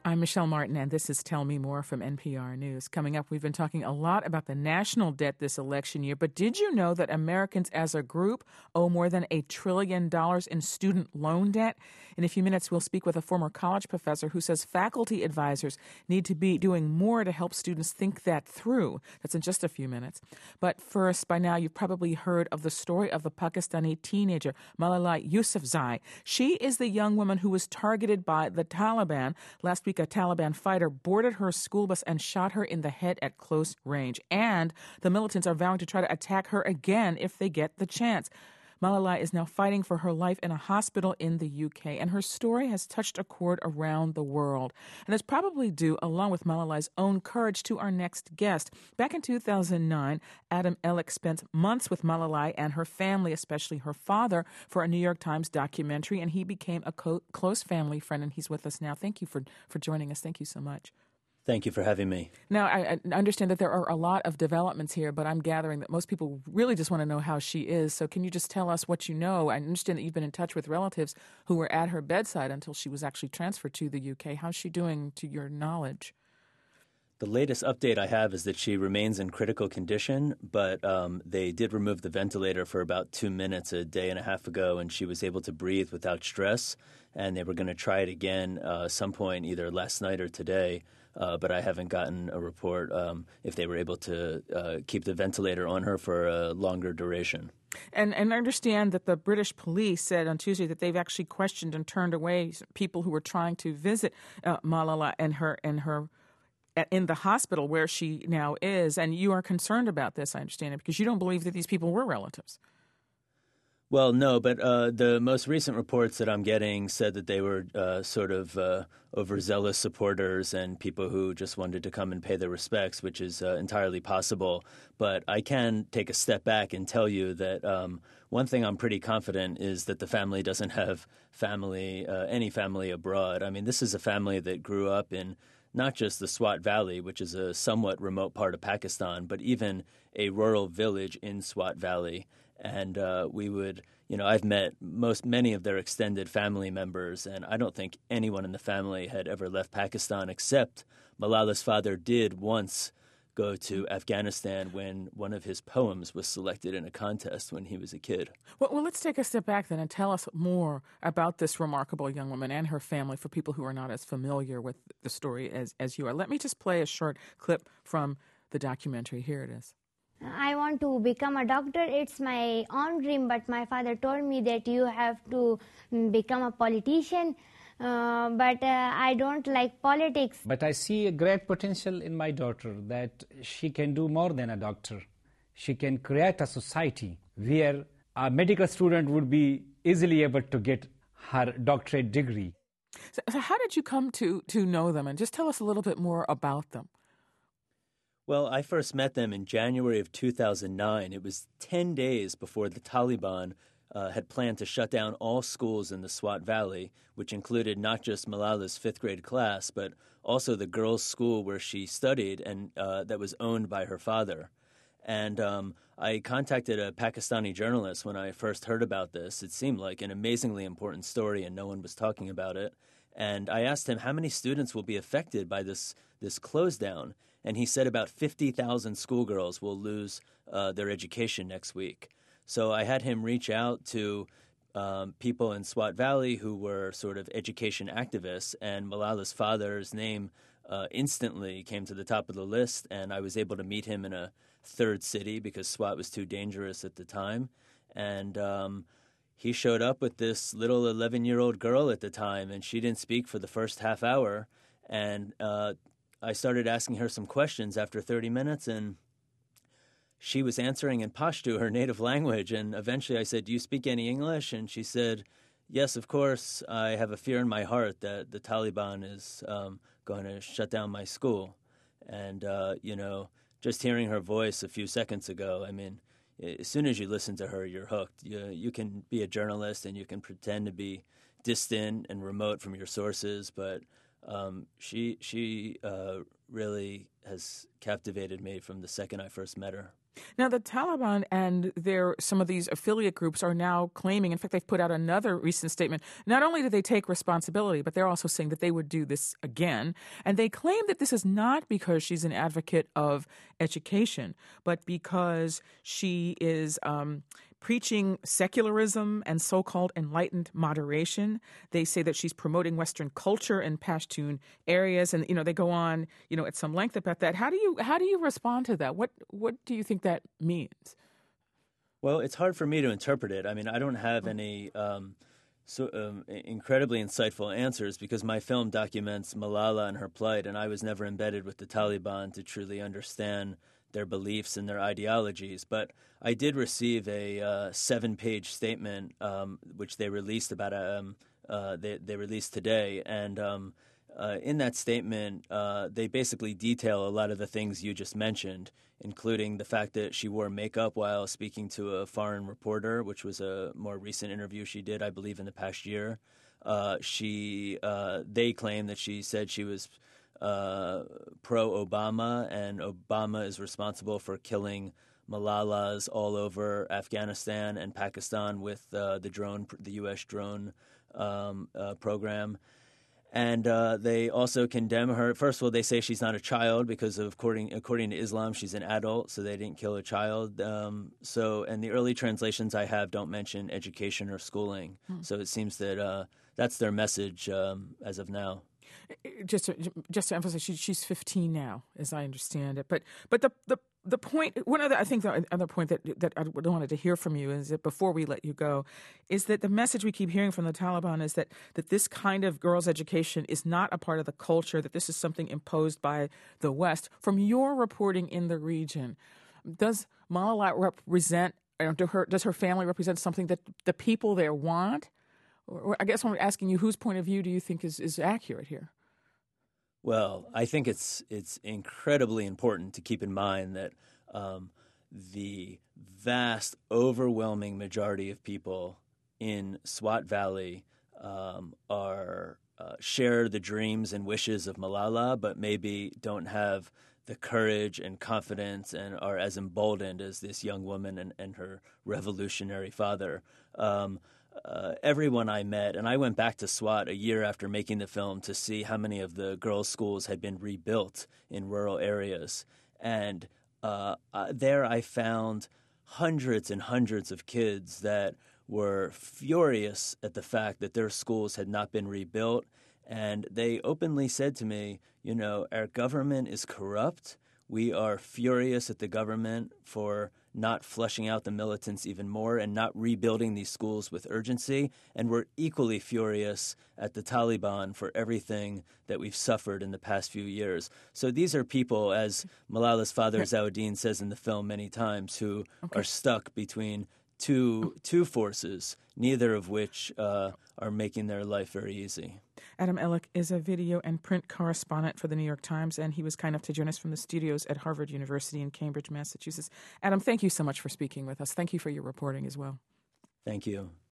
I'm Michelle Martin, and this is Tell Me More from NPR News. Coming up, we've been talking a lot about the national debt this election year, but did you know that Americans as a group owe more than $1 trillion in student loan debt? In a few minutes, we'll speak with a former college professor who says faculty advisors need to be doing more to help students think that through. That's in just a few minutes. But first, by now, you've probably heard of the story of the Pakistani teenager, Malala Yousafzai. She is the young woman who was targeted by the Taliban. Last week, a Taliban fighter boarded her school bus and shot her in the head at close range. And the militants are vowing to try to attack her again if they get the chance. Malala is now fighting for her life in a hospital in the UK, and her story has touched a chord around the world. And it's probably due, along with Malala's own courage, to our next guest. Back in 2009, Adam Ellick spent months with Malala and her family, especially her father, for a New York Times documentary, and he became a close family friend, and he's with us now. Thank you for joining us. Thank you so much. Thank you for having me. Now, I understand that there are a lot of developments here, but I'm gathering that most people really just want to know how she is. So can you just tell us what you know? I understand that you've been in touch with relatives who were at her bedside until she was actually transferred to the UK. How's she doing, to your knowledge? The latest update I have is that she remains in critical condition, but they did remove the ventilator for about 2 minutes a day and a half ago, and she was able to breathe without stress. And they were going to try it again some point, either last night or today. But I haven't gotten a report if they were able to keep the ventilator on her for a longer duration. And I understand that the British police said on Tuesday that they've actually questioned and turned away people who were trying to visit Malala in the hospital where she now is. And you are concerned about this, I understand it, because you don't believe that these people were relatives. Well, no, but the most recent reports that I'm getting said that they were sort of overzealous supporters and people who just wanted to come and pay their respects, which is entirely possible. But I can take a step back and tell you that one thing I'm pretty confident is that the family doesn't have any family abroad. I mean, this is a family that grew up in not just the Swat Valley, which is a somewhat remote part of Pakistan, but even a rural village in Swat Valley. And I've met many of their extended family members, and I don't think anyone in the family had ever left Pakistan except Malala's father did once go to Afghanistan when one of his poems was selected in a contest when he was a kid. Well, let's take a step back then and tell us more about this remarkable young woman and her family for people who are not as familiar with the story as you are. Let me just play a short clip from the documentary. Here it is. I want to become a doctor. It's my own dream, but my father told me that you have to become a politician. But I don't like politics. But I see a great potential in my daughter that she can do more than a doctor. She can create a society where a medical student would be easily able to get her doctorate degree. So how did you come to know them? And just tell us a little bit more about them. Well, I first met them in January of 2009. It was 10 days before the Taliban had planned to shut down all schools in the Swat Valley, which included not just Malala's fifth grade class, but also the girls' school where she studied and that was owned by her father. And I contacted a Pakistani journalist when I first heard about this. It seemed like an amazingly important story, and no one was talking about it. And I asked him how many students will be affected by this close down. And he said about 50,000 schoolgirls will lose their education next week. So I had him reach out to people in Swat Valley who were sort of education activists, and Malala's father's name instantly came to the top of the list, and I was able to meet him in a third city because Swat was too dangerous at the time. And he showed up with this little 11-year-old girl at the time, and she didn't speak for the first half hour. And I started asking her some questions after 30 minutes, and she was answering in Pashto, her native language. And eventually I said, "Do you speak any English?" And she said, "Yes, of course. I have a fear in my heart that the Taliban is going to shut down my school." And, just hearing her voice a few seconds ago, I mean, as soon as you listen to her, you're hooked. You can be a journalist and you can pretend to be distant and remote from your sources, but she really has captivated me from the second I first met her. Now, the Taliban and some of these affiliate groups are now claiming, in fact, they've put out another recent statement. Not only do they take responsibility, but they're also saying that they would do this again. And they claim that this is not because she's an advocate of education, but because she is preaching secularism and so-called enlightened moderation. They say that she's promoting Western culture in Pashtun areas, and they go on at some length about that. How do you respond to that? What do you think that means? Well, it's hard for me to interpret it. I mean, I don't have any incredibly insightful answers because my film documents Malala and her plight, and I was never embedded with the Taliban to truly understand their beliefs and their ideologies. But I did receive a 7-page statement, which they released they released today, and in that statement, they basically detail a lot of the things you just mentioned, including the fact that she wore makeup while speaking to a foreign reporter, which was a more recent interview she did, I believe, in the past year. They claim that she said she was pro-Obama, and Obama is responsible for killing Malalas all over Afghanistan and Pakistan with the U.S. drone program. And they also condemn her. First of all, they say she's not a child because, according to Islam, she's an adult, so they didn't kill a child. And the early translations I have don't mention education or schooling. So it seems that that's their message as of now. Just to emphasize, she's 15 now, as I understand it. But the point, the other point that I wanted to hear from you is that before we let you go, is that the message we keep hearing from the Taliban is that this kind of girls' education is not a part of the culture, that this is something imposed by the West. From your reporting in the region, does Malala represent, does her family represent something that the people there want? Or I guess I'm asking you, whose point of view do you think is accurate here? Well, I think it's incredibly important to keep in mind that the vast, overwhelming majority of people in Swat Valley share the dreams and wishes of Malala, but maybe don't have the courage and confidence and are as emboldened as this young woman and her revolutionary father. Everyone I met, and I went back to Swat a year after making the film to see how many of the girls' schools had been rebuilt in rural areas. And there I found hundreds and hundreds of kids that were furious at the fact that their schools had not been rebuilt. And they openly said to me, our government is corrupt. We are furious at the government for not flushing out the militants even more and not rebuilding these schools with urgency. And we're equally furious at the Taliban for everything that we've suffered in the past few years. So these are people, as Malala's father, Zawuddin, says in the film many times, who are stuck between two forces, neither of which are making their life very easy. Adam Ellick is a video and print correspondent for The New York Times, and he was kind enough to join us from the studios at Harvard University in Cambridge, Massachusetts. Adam, thank you so much for speaking with us. Thank you for your reporting as well. Thank you.